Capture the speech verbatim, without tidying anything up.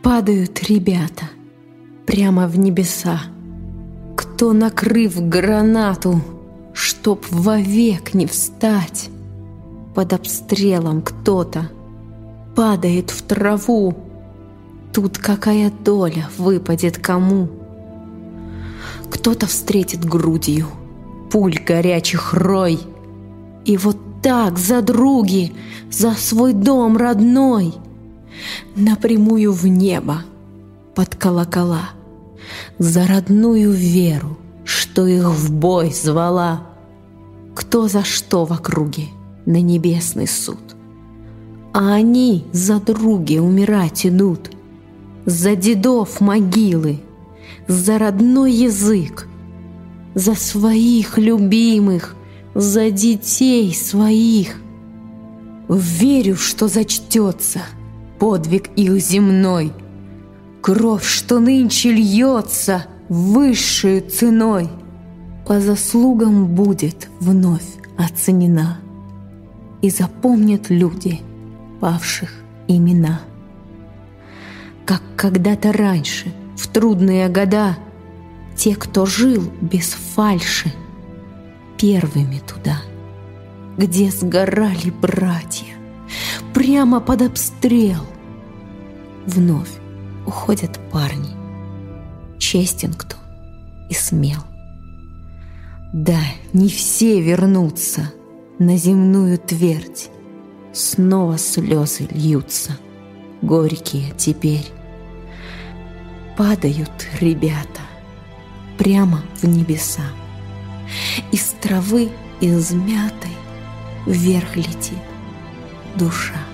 Падают ребята прямо в небеса. Кто, накрыв гранату, чтоб вовек не встать, под обстрелом кто-то падает в траву. Тут какая доля выпадет кому? Кто-то встретит грудью пуль горячих рой, и вот так за други, за свой дом родной, напрямую в небо под колокола, за родную веру, что их в бой звала. Кто за что в округе на небесный суд, а они за други умирать идут, за дедов могилы, за родной язык, за своих любимых, за детей своих. Верю, что зачтется подвиг их земной, кровь, что нынче льется высшей ценой, по заслугам будет вновь оценена, и запомнят люди павших имена. Как когда-то раньше, в трудные года, те, кто жил без фальши, первыми туда, где сгорали братья, прямо под обстрел, вновь уходят парни, честен кто и смел. Да, не все вернутся на земную твердь, снова слезы льются, горькие теперь. Падают ребята прямо в небеса, из травы измятой вверх летит душа.